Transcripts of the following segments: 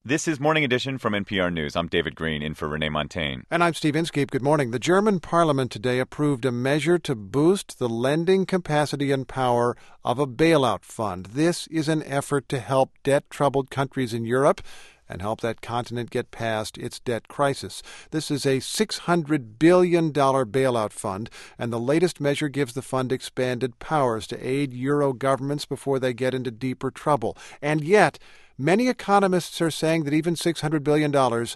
This is Morning Edition from NPR News. I'm David Green, in for Renee Montagne. And I'm Steve Inskeep. Good morning. The German parliament today approved a measure to boost the lending capacity and power of a bailout fund. This is an effort to help debt-troubled countries in Europe and help that continent get past its debt crisis. This is a $600 billion bailout fund, and the latest measure gives the fund expanded powers to aid Euro governments before they get into deeper trouble. And yet, many economists are saying that even $600 billion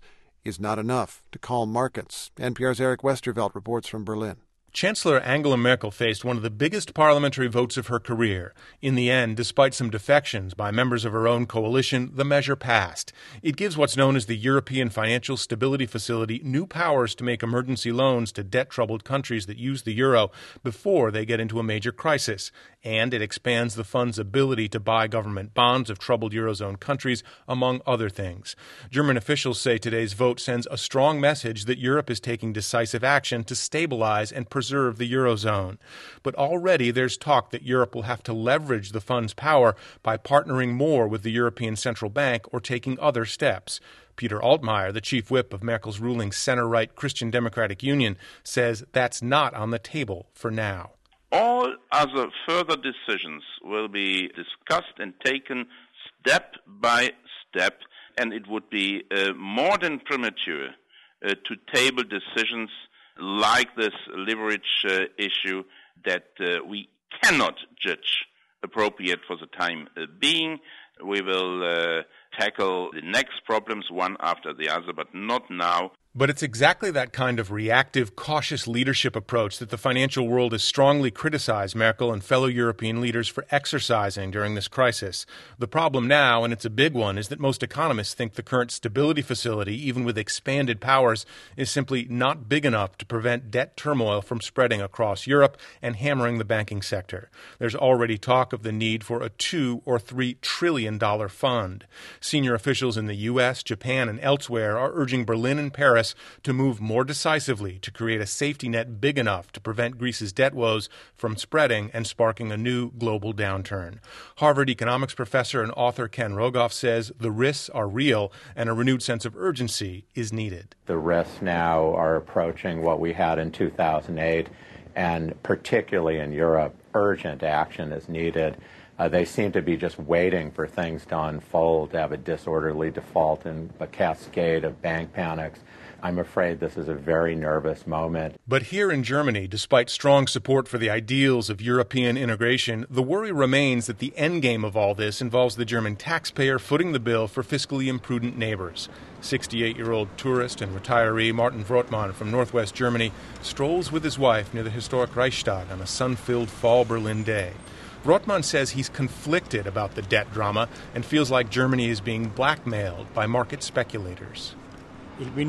is not enough to calm markets. NPR's Eric Westervelt reports from Berlin. Chancellor Angela Merkel faced one of the biggest parliamentary votes of her career. In the end, despite some defections by members of her own coalition, the measure passed. It gives what's known as the European Financial Stability Facility new powers to make emergency loans to debt-troubled countries that use the euro before they get into a major crisis. And it expands the fund's ability to buy government bonds of troubled Eurozone countries, among other things. German officials say today's vote sends a strong message that Europe is taking decisive action to stabilize and preserve the Eurozone. But already there's talk that Europe will have to leverage the fund's power by partnering more with the European Central Bank or taking other steps. Peter Altmaier, the chief whip of Merkel's ruling center-right Christian Democratic Union, says that's not on the table for now. All other further decisions will be discussed and taken step by step, and it would be more than premature to table decisions like this leverage issue that we cannot judge appropriate for the time being. We will tackle the next problems one after the other, but not now. But it's exactly that kind of reactive, cautious leadership approach that the financial world has strongly criticized Merkel and fellow European leaders for exercising during this crisis. The problem now, and it's a big one, is that most economists think the current stability facility, even with expanded powers, is simply not big enough to prevent debt turmoil from spreading across Europe and hammering the banking sector. There's already talk of the need for a $2 or $3 trillion fund. Senior officials in the U.S., Japan, and elsewhere are urging Berlin and Paris to move more decisively to create a safety net big enough to prevent Greece's debt woes from spreading and sparking a new global downturn. Harvard economics professor and author Ken Rogoff says the risks are real and a renewed sense of urgency is needed. The risks now are approaching what we had in 2008, and particularly in Europe, urgent action is needed. They seem to be just waiting for things to unfold, to have a disorderly default and a cascade of bank panics. I'm afraid this is a very nervous moment. But here in Germany, despite strong support for the ideals of European integration, the worry remains that the endgame of all this involves the German taxpayer footing the bill for fiscally imprudent neighbors. 68-year-old tourist and retiree Martin Vrottmann from northwest Germany strolls with his wife near the historic Reichstag on a sun-filled fall Berlin day. Vrottmann says he's conflicted about the debt drama and feels like Germany is being blackmailed by market speculators. I'm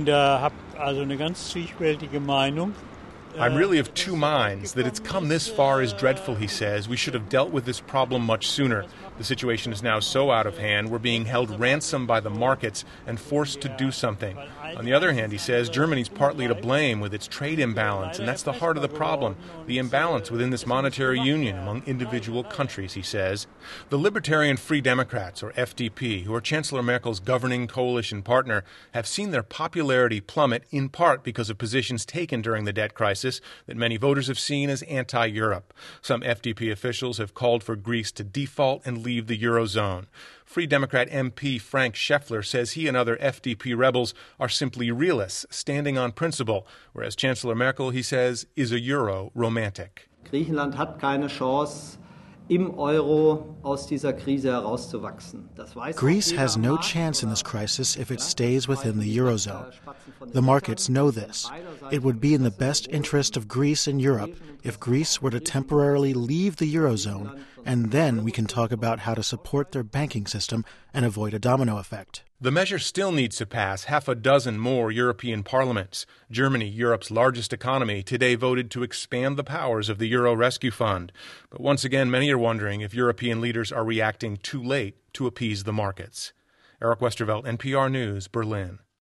really of two minds. That it's come this far is dreadful, he says. We should have dealt with this problem much sooner. The situation is now so out of hand, we're being held ransom by the markets and forced to do something. On the other hand, he says, Germany's partly to blame with its trade imbalance, and that's the heart of the problem, the imbalance within this monetary union among individual countries, he says. The Libertarian Free Democrats, or FDP, who are Chancellor Merkel's governing coalition partner, have seen their popularity plummet in part because of positions taken during the debt crisis that many voters have seen as anti-Europe. Some FDP officials have called for Greece to default and leave the Eurozone. Free Democrat MP Frank Scheffler says he and other FDP rebels are simply realists, standing on principle, whereas Chancellor Merkel, he says, is a Euro romantic. Griechenland hat keine Chance, im Euro aus dieser Krise herauszuwachsen. Greece has no chance in this crisis if it stays within the Eurozone. The markets know this. It would be in the best interest of Greece and Europe if Greece were to temporarily leave the Eurozone, and then we can talk about how to support their banking system and avoid a domino effect. The measure still needs to pass half a dozen more European parliaments. Germany, Europe's largest economy, today voted to expand the powers of the Euro Rescue Fund. But once again, many are wondering if European leaders are reacting too late to appease the markets. Eric Westervelt, NPR News, Berlin.